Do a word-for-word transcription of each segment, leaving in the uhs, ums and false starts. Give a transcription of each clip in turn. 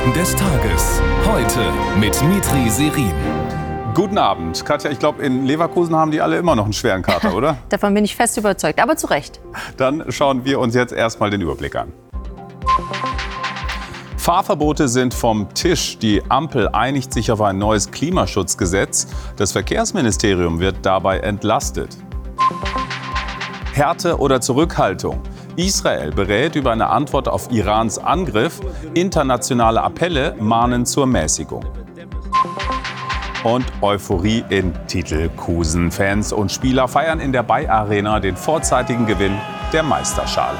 Themen des Tages. Heute mit Mitri Serin. Guten Abend. Katja, ich glaube, in Leverkusen haben die alle immer noch einen schweren Kater, oder? Davon bin ich fest überzeugt, aber zu Recht. Dann schauen wir uns jetzt erstmal den Überblick an. Fahrverbote sind vom Tisch. Die Ampel einigt sich auf ein neues Klimaschutzgesetz. Das Verkehrsministerium wird dabei entlastet. Härte oder Zurückhaltung? Israel berät über eine Antwort auf Irans Angriff. Internationale Appelle mahnen zur Mäßigung. Und Euphorie in Titelkusen. Fans und Spieler feiern in der Bay Arena den vorzeitigen Gewinn der Meisterschale.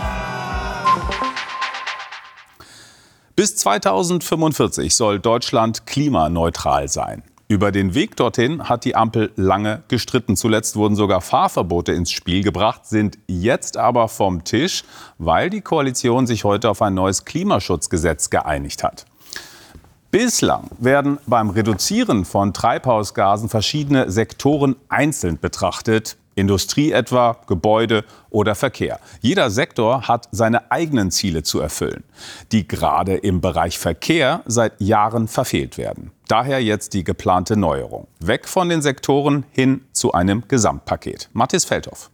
Bis zweitausendfünfundvierzig soll Deutschland klimaneutral sein. Über den Weg dorthin hat die Ampel lange gestritten. Zuletzt wurden sogar Fahrverbote ins Spiel gebracht, sind jetzt aber vom Tisch, weil die Koalition sich heute auf ein neues Klimaschutzgesetz geeinigt hat. Bislang werden beim Reduzieren von Treibhausgasen verschiedene Sektoren einzeln betrachtet. Industrie etwa, Gebäude oder Verkehr. Jeder Sektor hat seine eigenen Ziele zu erfüllen, die gerade im Bereich Verkehr seit Jahren verfehlt werden. Daher jetzt die geplante Neuerung. Weg von den Sektoren hin zu einem Gesamtpaket. Mathis Feldhoff.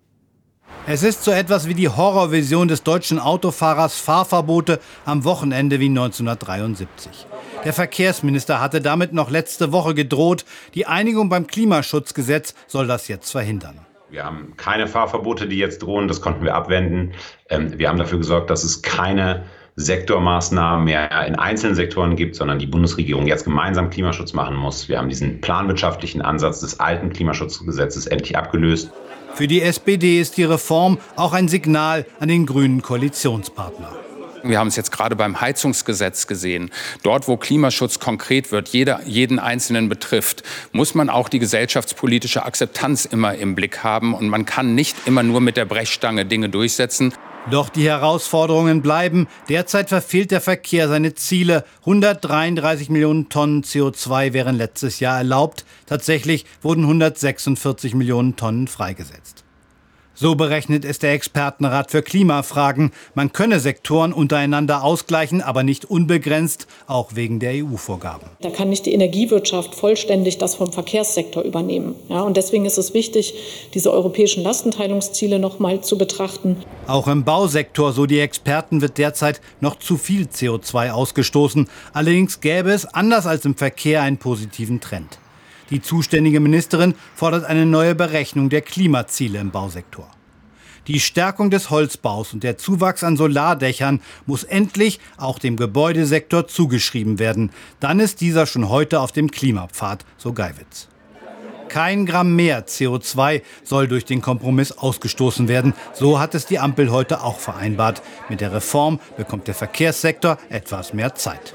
Es ist so etwas wie die Horrorvision des deutschen Autofahrers Fahrverbote am Wochenende wie neunzehnhundertdreiundsiebzig. Der Verkehrsminister hatte damit noch letzte Woche gedroht. Die Einigung beim Klimaschutzgesetz soll das jetzt verhindern. Wir haben keine Fahrverbote, die jetzt drohen. Das konnten wir abwenden. Wir haben dafür gesorgt, dass es keine Sektormaßnahmen mehr in einzelnen Sektoren gibt, sondern die Bundesregierung jetzt gemeinsam Klimaschutz machen muss. Wir haben diesen planwirtschaftlichen Ansatz des alten Klimaschutzgesetzes endlich abgelöst. Für die S P D ist die Reform auch ein Signal an den grünen Koalitionspartner. Wir haben es jetzt gerade beim Heizungsgesetz gesehen. Dort, wo Klimaschutz konkret wird, jeder, jeden Einzelnen betrifft, muss man auch die gesellschaftspolitische Akzeptanz immer im Blick haben. Und man kann nicht immer nur mit der Brechstange Dinge durchsetzen. Doch die Herausforderungen bleiben. Derzeit verfehlt der Verkehr seine Ziele. hundertdreiunddreißig Millionen Tonnen C O zwei wären letztes Jahr erlaubt. Tatsächlich wurden hundertsechsundvierzig Millionen Tonnen freigesetzt. So berechnet es der Expertenrat für Klimafragen. Man könne Sektoren untereinander ausgleichen, aber nicht unbegrenzt, auch wegen der E U-Vorgaben. Da kann nicht die Energiewirtschaft vollständig das vom Verkehrssektor übernehmen. Ja, und deswegen ist es wichtig, diese europäischen Lastenteilungsziele noch mal zu betrachten. Auch im Bausektor, so die Experten, wird derzeit noch zu viel C O zwei ausgestoßen. Allerdings gäbe es, anders als im Verkehr, einen positiven Trend. Die zuständige Ministerin fordert eine neue Berechnung der Klimaziele im Bausektor. Die Stärkung des Holzbaus und der Zuwachs an Solardächern muss endlich auch dem Gebäudesektor zugeschrieben werden. Dann ist dieser schon heute auf dem Klimapfad, so Geiwitz. Kein Gramm mehr C O zwei soll durch den Kompromiss ausgestoßen werden. So hat es die Ampel heute auch vereinbart. Mit der Reform bekommt der Verkehrssektor etwas mehr Zeit.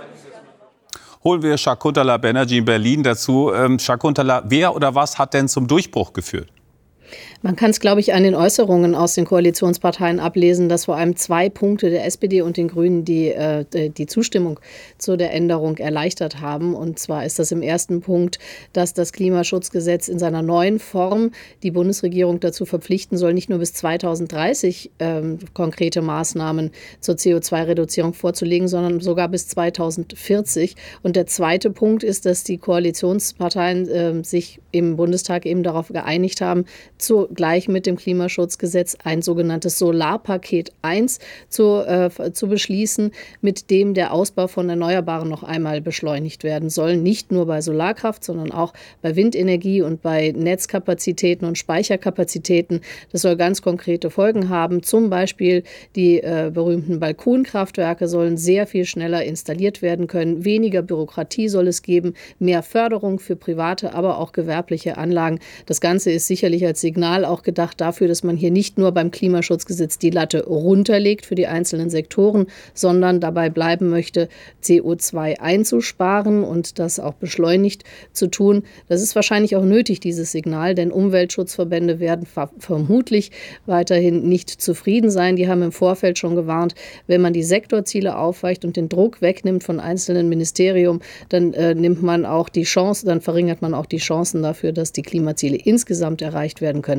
Holen wir Shakuntala Banerjee in Berlin dazu. Ähm, Shakuntala, wer oder was hat denn zum Durchbruch geführt? Man kann es, glaube ich, an den Äußerungen aus den Koalitionsparteien ablesen, dass vor allem zwei Punkte der S P D und den Grünen die, äh, die Zustimmung zu der Änderung erleichtert haben. Und zwar ist das im ersten Punkt, dass das Klimaschutzgesetz in seiner neuen Form die Bundesregierung dazu verpflichten soll, nicht nur bis zweitausenddreißig ähm, konkrete Maßnahmen zur C O zwei Reduzierung vorzulegen, sondern sogar bis zweitausendvierzig. Und der zweite Punkt ist, dass die Koalitionsparteien äh, sich im Bundestag eben darauf geeinigt haben, zugleich mit dem Klimaschutzgesetz ein sogenanntes Solarpaket eins zu, äh, zu beschließen, mit dem der Ausbau von Erneuerbaren noch einmal beschleunigt werden soll. Nicht nur bei Solarkraft, sondern auch bei Windenergie und bei Netzkapazitäten und Speicherkapazitäten. Das soll ganz konkrete Folgen haben. Zum Beispiel die äh, berühmten Balkonkraftwerke sollen sehr viel schneller installiert werden können. Weniger Bürokratie soll es geben, mehr Förderung für private, aber auch gewerbliche Anlagen. Das Ganze ist sicherlich als Signal auch gedacht dafür, dass man hier nicht nur beim Klimaschutzgesetz die Latte runterlegt für die einzelnen Sektoren, sondern dabei bleiben möchte, C O zwei einzusparen und das auch beschleunigt zu tun. Das ist wahrscheinlich auch nötig, dieses Signal, denn Umweltschutzverbände werden ver- vermutlich weiterhin nicht zufrieden sein. Die haben im Vorfeld schon gewarnt, wenn man die Sektorziele aufweicht und den Druck wegnimmt von einzelnen Ministerien, dann äh, nimmt man auch die Chance, dann verringert man auch die Chancen dafür, dass die Klimaziele insgesamt erreicht werden können.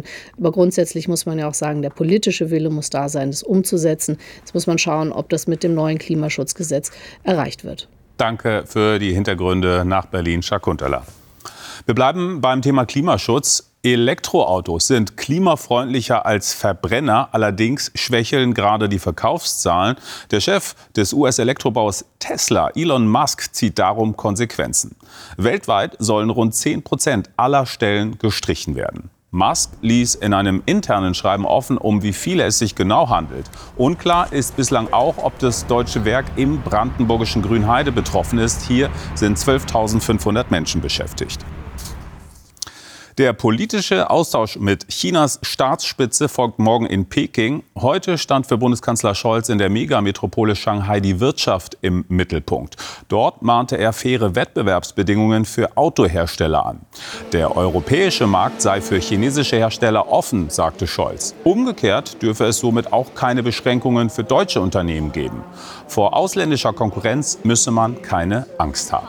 Aber grundsätzlich muss man ja auch sagen, der politische Wille muss da sein, das umzusetzen. Jetzt muss man schauen, ob das mit dem neuen Klimaschutzgesetz erreicht wird. Danke für die Hintergründe nach Berlin, Jacques Kunterler. Wir bleiben beim Thema Klimaschutz. Elektroautos sind klimafreundlicher als Verbrenner, allerdings schwächeln gerade die Verkaufszahlen. Der Chef des U S-Elektrobaus Tesla, Elon Musk, zieht darum Konsequenzen. Weltweit sollen rund zehn Prozent aller Stellen gestrichen werden. Musk ließ in einem internen Schreiben offen, um wie viele es sich genau handelt. Unklar ist bislang auch, ob das deutsche Werk im brandenburgischen Grünheide betroffen ist. Hier sind zwölftausendfünfhundert Menschen beschäftigt. Der politische Austausch mit Chinas Staatsspitze folgt morgen in Peking. Heute stand für Bundeskanzler Scholz in der Megametropole Shanghai die Wirtschaft im Mittelpunkt. Dort mahnte er faire Wettbewerbsbedingungen für Autohersteller an. Der europäische Markt sei für chinesische Hersteller offen, sagte Scholz. Umgekehrt dürfe es somit auch keine Beschränkungen für deutsche Unternehmen geben. Vor ausländischer Konkurrenz müsse man keine Angst haben.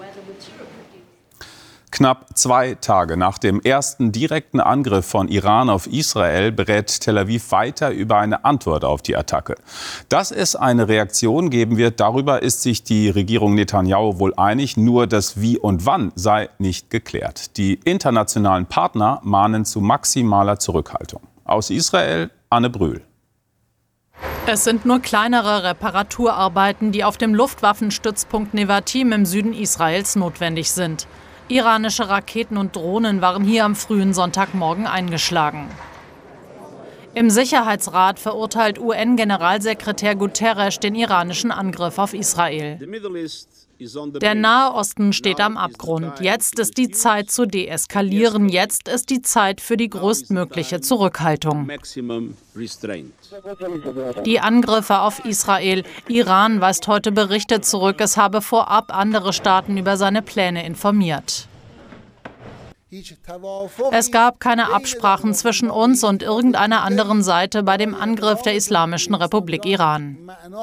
Knapp zwei Tage nach dem ersten direkten Angriff von Iran auf Israel berät Tel Aviv weiter über eine Antwort auf die Attacke. Dass es eine Reaktion geben wird, darüber ist sich die Regierung Netanyahu wohl einig. Nur das Wie und Wann sei nicht geklärt. Die internationalen Partner mahnen zu maximaler Zurückhaltung. Aus Israel Anne Brühl. Es sind nur kleinere Reparaturarbeiten, die auf dem Luftwaffenstützpunkt Nevatim im Süden Israels notwendig sind. Iranische Raketen und Drohnen waren hier am frühen Sonntagmorgen eingeschlagen. Im Sicherheitsrat verurteilt U N-Generalsekretär Guterres den iranischen Angriff auf Israel. Der Nahe Osten steht am Abgrund. Jetzt ist die Zeit zu deeskalieren. Jetzt ist die Zeit für die größtmögliche Zurückhaltung. Die Angriffe auf Israel. Iran weist heute Berichte zurück, es habe vorab andere Staaten über seine Pläne informiert. Es gab keine Absprachen zwischen uns und irgendeiner anderen Seite bei dem Angriff der Islamischen Republik Iran.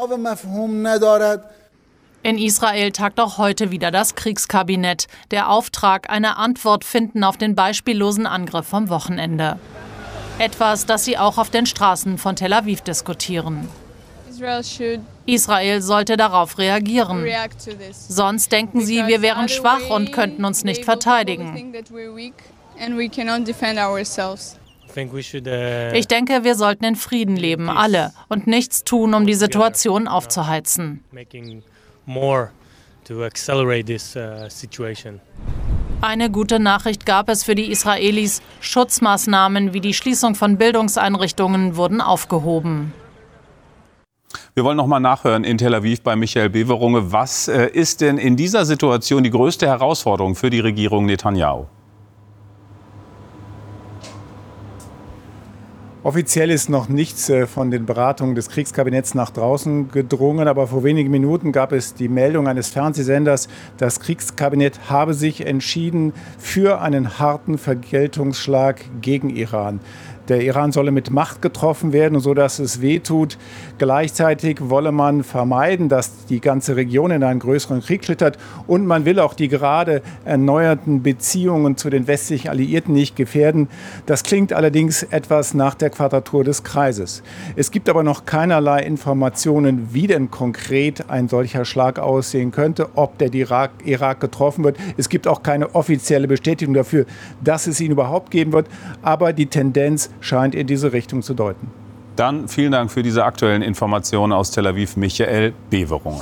In Israel tagt auch heute wieder das Kriegskabinett. Der Auftrag, eine Antwort finden auf den beispiellosen Angriff vom Wochenende. Etwas, das sie auch auf den Straßen von Tel Aviv diskutieren. Israel sollte darauf reagieren. Sonst denken sie, wir wären schwach und könnten uns nicht verteidigen. Ich denke, wir sollten in Frieden leben, alle, und nichts tun, um die Situation aufzuheizen. Eine gute Nachricht gab es für die Israelis. Schutzmaßnahmen wie die Schließung von Bildungseinrichtungen wurden aufgehoben. Wir wollen noch mal nachhören in Tel Aviv bei Michael Beverunge. Was äh, ist denn in dieser Situation die größte Herausforderung für die Regierung Netanyahu? Offiziell ist noch nichts von den Beratungen des Kriegskabinetts nach draußen gedrungen, aber vor wenigen Minuten gab es die Meldung eines Fernsehsenders, das Kriegskabinett habe sich entschieden für einen harten Vergeltungsschlag gegen Iran. Der Iran solle mit Macht getroffen werden, sodass es wehtut. Gleichzeitig wolle man vermeiden, dass die ganze Region in einen größeren Krieg schlittert. Und man will auch die gerade erneuerten Beziehungen zu den westlichen Alliierten nicht gefährden. Das klingt allerdings etwas nach der Quadratur des Kreises. Es gibt aber noch keinerlei Informationen, wie denn konkret ein solcher Schlag aussehen könnte, ob der Irak, Irak getroffen wird. Es gibt auch keine offizielle Bestätigung dafür, dass es ihn überhaupt geben wird. Aber die Tendenz scheint in diese Richtung zu deuten. Dann vielen Dank für diese aktuellen Informationen aus Tel Aviv, Michael Beverunge.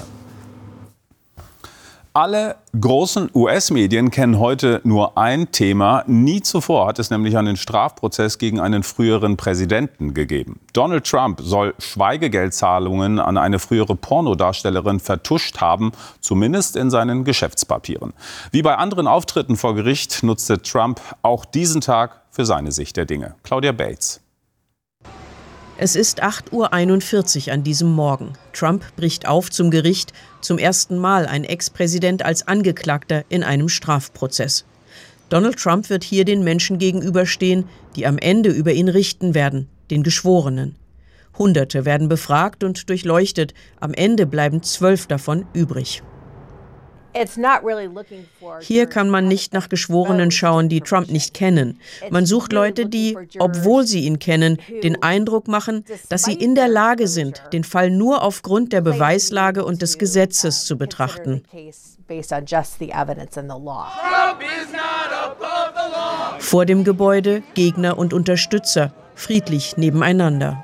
Alle großen U S-Medien kennen heute nur ein Thema. Nie zuvor hat es nämlich einen Strafprozess gegen einen früheren Präsidenten gegeben. Donald Trump soll Schweigegeldzahlungen an eine frühere Pornodarstellerin vertuscht haben, zumindest in seinen Geschäftspapieren. Wie bei anderen Auftritten vor Gericht nutzte Trump auch diesen Tag für seine Sicht der Dinge. Claudia Bates. Es ist acht Uhr einundvierzig an diesem Morgen. Trump bricht auf zum Gericht. Zum ersten Mal ein Ex-Präsident als Angeklagter in einem Strafprozess. Donald Trump wird hier den Menschen gegenüberstehen, die am Ende über ihn richten werden, den Geschworenen. Hunderte werden befragt und durchleuchtet. Am Ende bleiben zwölf davon übrig. Hier kann man nicht nach Geschworenen schauen, die Trump nicht kennen. Man sucht Leute, die, obwohl sie ihn kennen, den Eindruck machen, dass sie in der Lage sind, den Fall nur aufgrund der Beweislage und des Gesetzes zu betrachten. Vor dem Gebäude Gegner und Unterstützer, friedlich nebeneinander.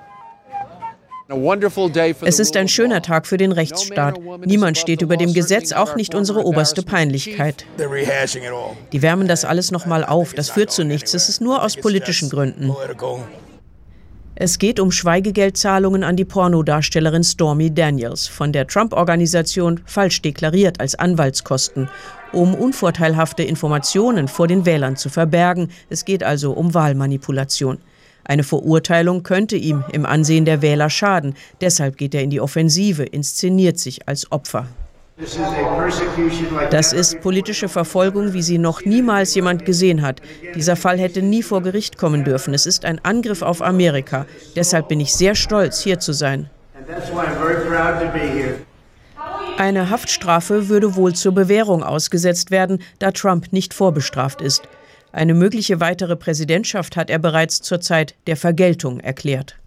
Es ist ein schöner Tag für den Rechtsstaat. Niemand steht über dem Gesetz, auch nicht unsere oberste Peinlichkeit. Die wärmen das alles noch mal auf. Das führt zu nichts. Es ist nur aus politischen Gründen. Es geht um Schweigegeldzahlungen an die Pornodarstellerin Stormy Daniels, von der Trump-Organisation falsch deklariert als Anwaltskosten, um unvorteilhafte Informationen vor den Wählern zu verbergen. Es geht also um Wahlmanipulation. Eine Verurteilung könnte ihm im Ansehen der Wähler schaden. Deshalb geht er in die Offensive, inszeniert sich als Opfer. Das ist politische Verfolgung, wie sie noch niemals jemand gesehen hat. Dieser Fall hätte nie vor Gericht kommen dürfen. Es ist ein Angriff auf Amerika. Deshalb bin ich sehr stolz, hier zu sein. Eine Haftstrafe würde wohl zur Bewährung ausgesetzt werden, da Trump nicht vorbestraft ist. Eine mögliche weitere Präsidentschaft hat er bereits zur Zeit der Vergeltung erklärt.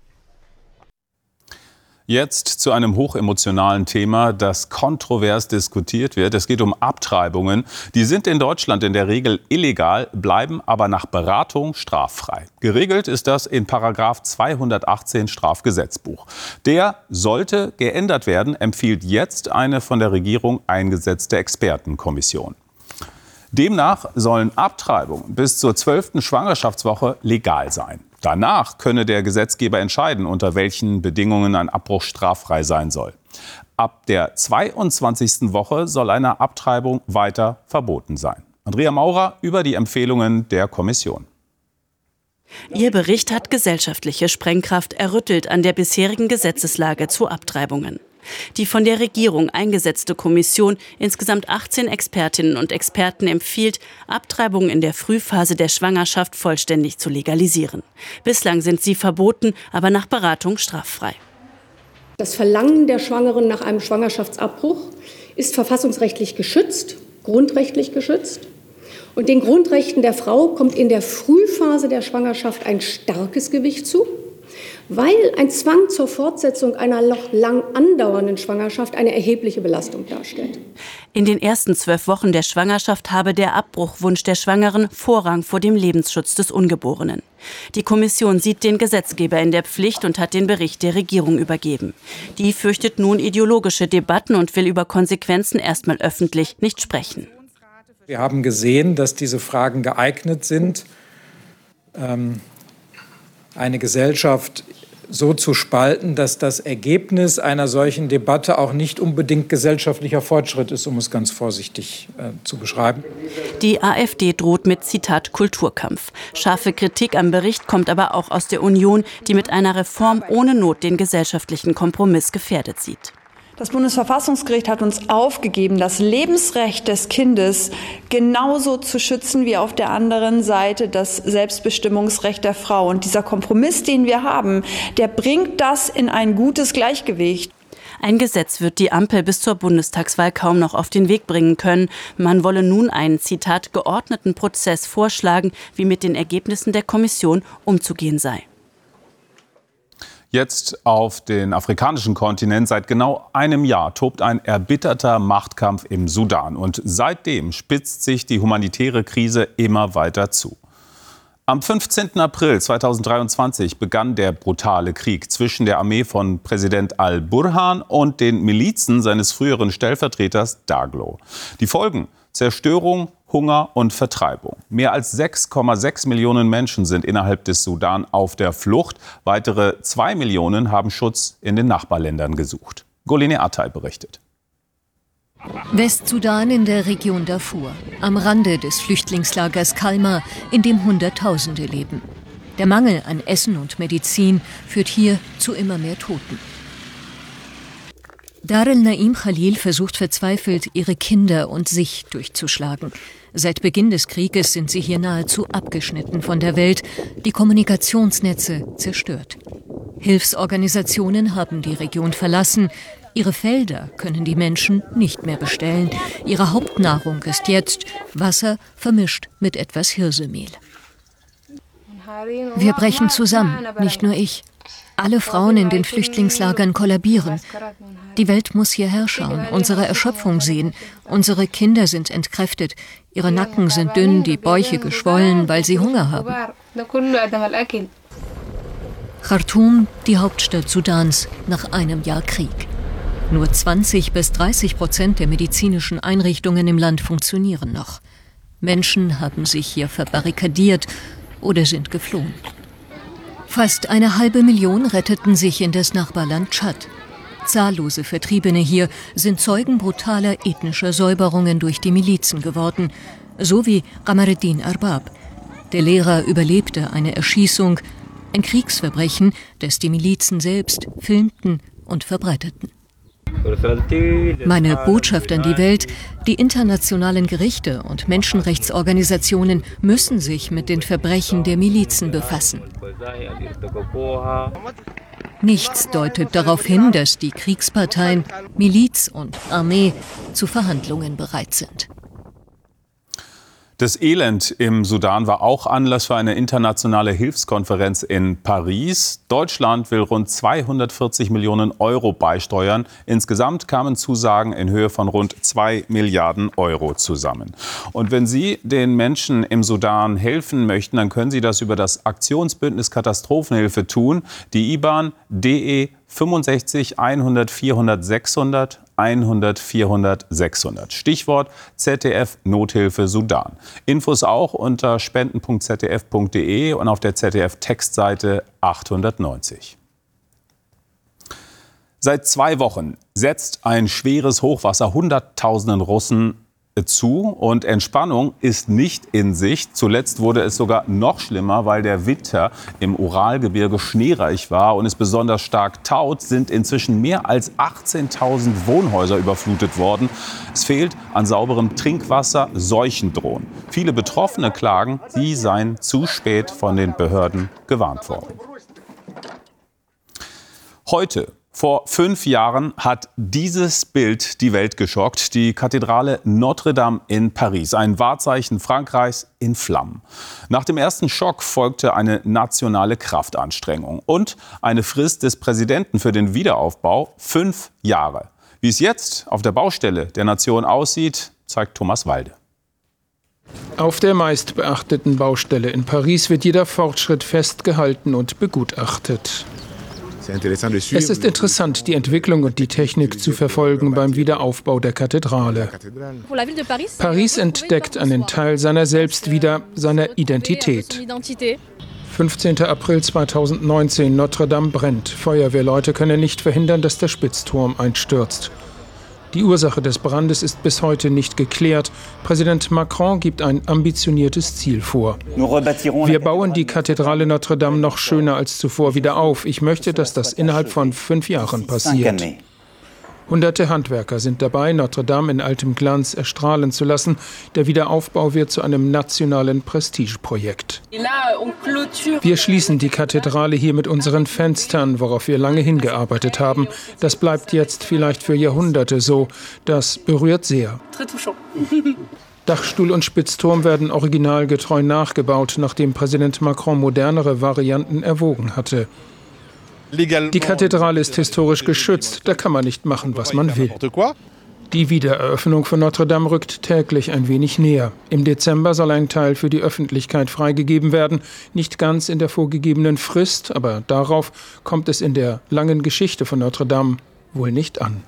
Jetzt zu einem hochemotionalen Thema, das kontrovers diskutiert wird. Es geht um Abtreibungen. Die sind in Deutschland in der Regel illegal, bleiben aber nach Beratung straffrei. Geregelt ist das in Paragraph zweihundertachtzehn Strafgesetzbuch. Der sollte geändert werden, empfiehlt jetzt eine von der Regierung eingesetzte Expertenkommission. Demnach sollen Abtreibungen bis zur zwölften Schwangerschaftswoche legal sein. Danach könne der Gesetzgeber entscheiden, unter welchen Bedingungen ein Abbruch straffrei sein soll. Ab der zweiundzwanzigsten Woche soll eine Abtreibung weiter verboten sein. Andrea Maurer über die Empfehlungen der Kommission. Ihr Bericht hat gesellschaftliche Sprengkraft. Er rüttelt an der bisherigen Gesetzeslage zu Abtreibungen. Die von der Regierung eingesetzte Kommission, insgesamt achtzehn Expertinnen und Experten, empfiehlt, Abtreibungen in der Frühphase der Schwangerschaft vollständig zu legalisieren. Bislang sind sie verboten, aber nach Beratung straffrei. Das Verlangen der Schwangeren nach einem Schwangerschaftsabbruch ist verfassungsrechtlich geschützt, grundrechtlich geschützt. Und den Grundrechten der Frau kommt in der Frühphase der Schwangerschaft ein starkes Gewicht zu, weil ein Zwang zur Fortsetzung einer noch lang andauernden Schwangerschaft eine erhebliche Belastung darstellt. In den ersten zwölf Wochen der Schwangerschaft habe der Abbruchwunsch der Schwangeren Vorrang vor dem Lebensschutz des Ungeborenen. Die Kommission sieht den Gesetzgeber in der Pflicht und hat den Bericht der Regierung übergeben. Die fürchtet nun ideologische Debatten und will über Konsequenzen erstmal öffentlich nicht sprechen. Wir haben gesehen, dass diese Fragen geeignet sind, ähm, eine Gesellschaft so zu spalten, dass das Ergebnis einer solchen Debatte auch nicht unbedingt gesellschaftlicher Fortschritt ist, um es ganz vorsichtig äh, zu beschreiben. Die AfD droht mit, Zitat, Kulturkampf. Scharfe Kritik am Bericht kommt aber auch aus der Union, die mit einer Reform ohne Not den gesellschaftlichen Kompromiss gefährdet sieht. Das Bundesverfassungsgericht hat uns aufgegeben, das Lebensrecht des Kindes genauso zu schützen wie auf der anderen Seite das Selbstbestimmungsrecht der Frau. Und dieser Kompromiss, den wir haben, der bringt das in ein gutes Gleichgewicht. Ein Gesetz wird die Ampel bis zur Bundestagswahl kaum noch auf den Weg bringen können. Man wolle nun einen, Zitat, geordneten Prozess vorschlagen, wie mit den Ergebnissen der Kommission umzugehen sei. Jetzt auf den afrikanischen Kontinent. Seit genau einem Jahr tobt ein erbitterter Machtkampf im Sudan. Und seitdem spitzt sich die humanitäre Krise immer weiter zu. Am fünfzehnten April zweitausenddreiundzwanzig begann der brutale Krieg zwischen der Armee von Präsident al-Burhan und den Milizen seines früheren Stellvertreters Daglo. Die Folgen: Zerstörung, Hunger und Vertreibung. Mehr als sechs Komma sechs Millionen Menschen sind innerhalb des Sudan auf der Flucht. Weitere zwei Millionen haben Schutz in den Nachbarländern gesucht. Golene Atay berichtet. Westsudan in der Region Darfur, am Rande des Flüchtlingslagers Kalma, in dem Hunderttausende leben. Der Mangel an Essen und Medizin führt hier zu immer mehr Toten. Dar el-Naim Khalil versucht verzweifelt, ihre Kinder und sich durchzuschlagen. Seit Beginn des Krieges sind sie hier nahezu abgeschnitten von der Welt, die Kommunikationsnetze zerstört. Hilfsorganisationen haben die Region verlassen, Ihre Felder können die Menschen nicht mehr bestellen. Ihre Hauptnahrung ist jetzt Wasser vermischt mit etwas Hirsemehl. Wir brechen zusammen, nicht nur ich. Alle Frauen in den Flüchtlingslagern kollabieren. Die Welt muss hierher schauen, unsere Erschöpfung sehen. Unsere Kinder sind entkräftet. Ihre Nacken sind dünn, die Bäuche geschwollen, weil sie Hunger haben. Khartoum, die Hauptstadt Sudans, nach einem Jahr Krieg. Nur zwanzig bis dreißig Prozent der medizinischen Einrichtungen im Land funktionieren noch. Menschen haben sich hier verbarrikadiert oder sind geflohen. Fast eine halbe Million retteten sich in das Nachbarland Tschad. Zahllose Vertriebene hier sind Zeugen brutaler ethnischer Säuberungen durch die Milizen geworden, so wie Qamaruddin Arbab. Der Lehrer überlebte eine Erschießung, ein Kriegsverbrechen, das die Milizen selbst filmten und verbreiteten. Meine Botschaft an die Welt: Die internationalen Gerichte und Menschenrechtsorganisationen müssen sich mit den Verbrechen der Milizen befassen. Nichts deutet darauf hin, dass die Kriegsparteien, Miliz und Armee zu Verhandlungen bereit sind. Das Elend im Sudan war auch Anlass für eine internationale Hilfskonferenz in Paris. Deutschland will rund zweihundertvierzig Millionen Euro beisteuern. Insgesamt kamen Zusagen in Höhe von rund zwei Milliarden Euro zusammen. Und wenn Sie den Menschen im Sudan helfen möchten, dann können Sie das über das Aktionsbündnis Katastrophenhilfe tun. Die I B A N D E fünfundsechzig hundert vierhundert sechshundert hundert vierhundert sechshundert. Stichwort Z D F Nothilfe Sudan. Infos auch unter spenden punkt z d f punkt d e und auf der Z D F-Textseite achthundertneunzig. Seit zwei Wochen setzt ein schweres Hochwasser Hunderttausenden Russen zu und Entspannung ist nicht in Sicht. Zuletzt wurde es sogar noch schlimmer, weil der Winter im Uralgebirge schneereich war und es besonders stark taut, sind inzwischen mehr als achtzehntausend Wohnhäuser überflutet worden. Es fehlt an sauberem Trinkwasser, Seuchen drohen. Viele Betroffene klagen, sie seien zu spät von den Behörden gewarnt worden. Heute, vor fünf Jahren, hat dieses Bild die Welt geschockt. Die Kathedrale Notre-Dame in Paris, ein Wahrzeichen Frankreichs, in Flammen. Nach dem ersten Schock folgte eine nationale Kraftanstrengung und eine Frist des Präsidenten für den Wiederaufbau, fünf Jahre. Wie es jetzt auf der Baustelle der Nation aussieht, zeigt Thomas Walde. Auf der meistbeachteten Baustelle in Paris wird jeder Fortschritt festgehalten und begutachtet. Es ist interessant, die Entwicklung und die Technik zu verfolgen beim Wiederaufbau der Kathedrale. Paris entdeckt einen Teil seiner selbst wieder, seiner Identität. fünfzehnter April zweitausendneunzehn, Notre-Dame brennt. Feuerwehrleute können nicht verhindern, dass der Spitzturm einstürzt. Die Ursache des Brandes ist bis heute nicht geklärt. Präsident Macron gibt ein ambitioniertes Ziel vor. Wir bauen die Kathedrale Notre-Dame noch schöner als zuvor wieder auf. Ich möchte, dass das innerhalb von fünf Jahren passiert. Hunderte Handwerker sind dabei, Notre-Dame in altem Glanz erstrahlen zu lassen. Der Wiederaufbau wird zu einem nationalen Prestigeprojekt. Wir schließen die Kathedrale hier mit unseren Fenstern, worauf wir lange hingearbeitet haben. Das bleibt jetzt vielleicht für Jahrhunderte so. Das berührt sehr. Dachstuhl und Spitzturm werden originalgetreu nachgebaut, nachdem Präsident Macron modernere Varianten erwogen hatte. Die Kathedrale ist historisch geschützt, da kann man nicht machen, was man will. Die Wiedereröffnung von Notre-Dame rückt täglich ein wenig näher. Im Dezember soll ein Teil für die Öffentlichkeit freigegeben werden. Nicht ganz in der vorgegebenen Frist, aber darauf kommt es in der langen Geschichte von Notre-Dame wohl nicht an.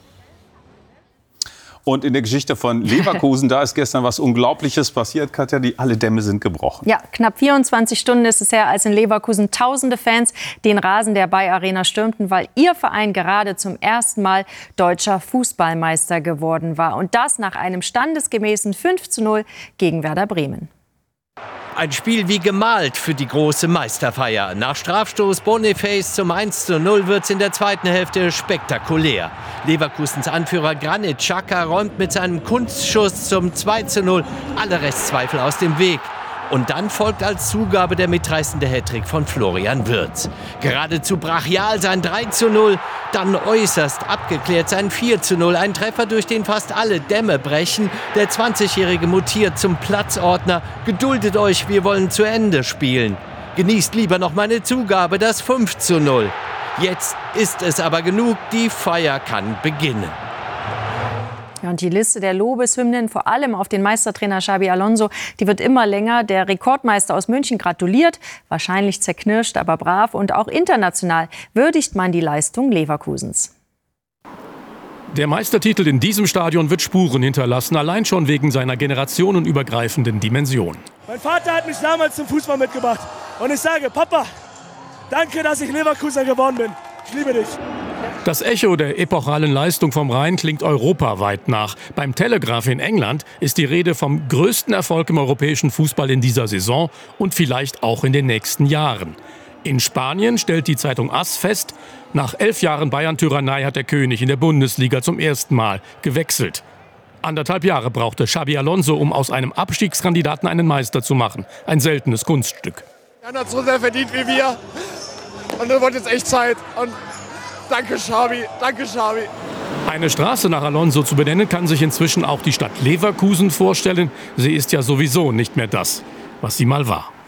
Und in der Geschichte von Leverkusen, da ist gestern was Unglaubliches passiert, Katja, die alle Dämme sind gebrochen. Ja, knapp vierundzwanzig Stunden ist es her, als in Leverkusen tausende Fans den Rasen der Bay Arena stürmten, weil ihr Verein gerade zum ersten Mal deutscher Fußballmeister geworden war. Und das nach einem standesgemäßen fünf zu null gegen Werder Bremen. Ein Spiel wie gemalt für die große Meisterfeier. Nach Strafstoß Boniface zum eins zu null wird's in der zweiten Hälfte spektakulär. Leverkusens Anführer Granit Xhaka räumt mit seinem Kunstschuss zum zwei zu null alle Restzweifel aus dem Weg. Und dann folgt als Zugabe der mitreißende Hattrick von Florian Wirtz. Geradezu brachial sein drei zu null, dann äußerst abgeklärt sein vier zu null. Ein Treffer, durch den fast alle Dämme brechen. Der zwanzigjährige mutiert zum Platzordner. Geduldet euch, wir wollen zu Ende spielen. Genießt lieber noch meine Zugabe, das fünf zu null. Jetzt ist es aber genug, die Feier kann beginnen. Ja, und die Liste der Lobeshymnen, vor allem auf den Meistertrainer Xabi Alonso, die wird immer länger. Der Rekordmeister aus München gratuliert, wahrscheinlich zerknirscht, aber brav. Und auch international würdigt man die Leistung Leverkusens. Der Meistertitel in diesem Stadion wird Spuren hinterlassen, allein schon wegen seiner generationenübergreifenden Dimension. Mein Vater hat mich damals zum Fußball mitgebracht. Und ich sage, Papa, danke, dass ich Leverkusener geworden bin. Ich liebe dich. Das Echo der epochalen Leistung vom Rhein klingt europaweit nach. Beim Telegraph in England ist die Rede vom größten Erfolg im europäischen Fußball in dieser Saison und vielleicht auch in den nächsten Jahren. In Spanien stellt die Zeitung AS fest, nach elf Jahren Bayern-Tyrannei hat der König in der Bundesliga zum ersten Mal gewechselt. Anderthalb Jahre brauchte Xabi Alonso, um aus einem Abstiegskandidaten einen Meister zu machen. Ein seltenes Kunststück. Keiner hat so sehr verdient wie wir. Und es wird jetzt echt Zeit. Und danke, Xabi. Danke, Xabi. Eine Straße nach Alonso zu benennen, kann sich inzwischen auch die Stadt Leverkusen vorstellen. Sie ist ja sowieso nicht mehr das, was sie mal war.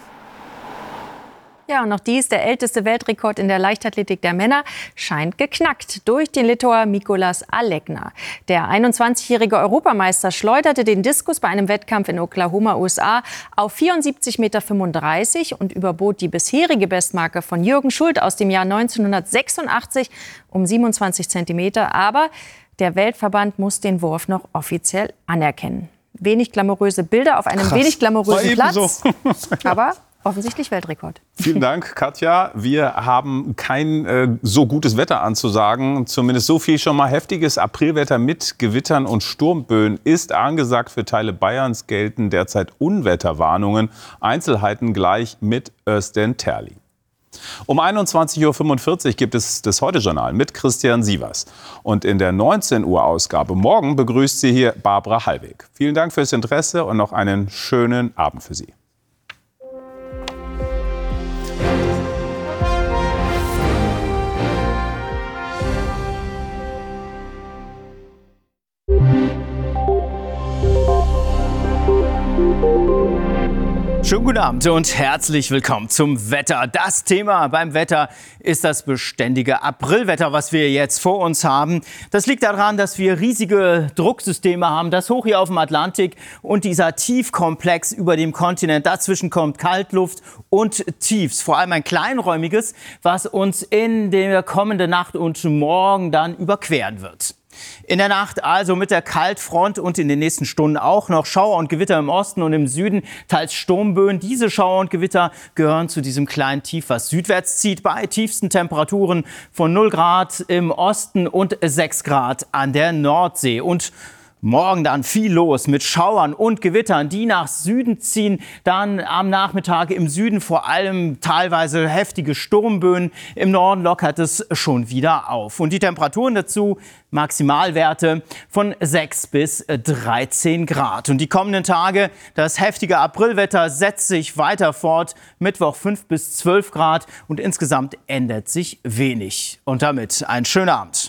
Ja, und noch dies, der älteste Weltrekord in der Leichtathletik der Männer, scheint geknackt durch den Litauer Mykolas Alekna. Der einundzwanzigjährige Europameister schleuderte den Diskus bei einem Wettkampf in Oklahoma, U S A, auf vierundsiebzig Komma fünfunddreißig Meter und überbot die bisherige Bestmarke von Jürgen Schult aus dem Jahr neunzehnhundertsechsundachtzig um siebenundzwanzig Zentimeter. Aber der Weltverband muss den Wurf noch offiziell anerkennen. Wenig glamouröse Bilder auf einem Krass. wenig glamourösen Platz, so. aber offensichtlich Weltrekord. Vielen Dank, Katja. Wir haben kein äh, so gutes Wetter anzusagen. Zumindest so viel schon mal. Heftiges Aprilwetter mit Gewittern und Sturmböen ist angesagt. Für Teile Bayerns gelten derzeit Unwetterwarnungen. Einzelheiten gleich mit Özden Terli. Um einundzwanzig Uhr fünfundvierzig gibt es das Heute-Journal mit Christian Sievers. Und in der neunzehn Uhr Ausgabe morgen begrüßt Sie hier Barbara Hallweg. Vielen Dank fürs Interesse und noch einen schönen Abend für Sie. Schönen guten Abend und herzlich willkommen zum Wetter. Das Thema beim Wetter ist das beständige Aprilwetter, was wir jetzt vor uns haben. Das liegt daran, dass wir riesige Drucksysteme haben, das hoch hier auf dem Atlantik und dieser Tiefkomplex über dem Kontinent. Dazwischen kommt Kaltluft und Tiefs, vor allem ein kleinräumiges, was uns in der kommenden Nacht und morgen dann überqueren wird. In der Nacht also mit der Kaltfront und in den nächsten Stunden auch noch Schauer und Gewitter im Osten und im Süden, teils Sturmböen. Diese Schauer und Gewitter gehören zu diesem kleinen Tief, was südwärts zieht, bei tiefsten Temperaturen von null Grad im Osten und sechs Grad an der Nordsee. Und morgen dann viel los mit Schauern und Gewittern, die nach Süden ziehen. Dann am Nachmittag im Süden vor allem teilweise heftige Sturmböen. Im Norden lockert es schon wieder auf. Und die Temperaturen dazu, Maximalwerte von sechs bis dreizehn Grad. Und die kommenden Tage, das heftige Aprilwetter setzt sich weiter fort. Mittwoch fünf bis zwölf Grad und insgesamt ändert sich wenig. Und damit einen schönen Abend.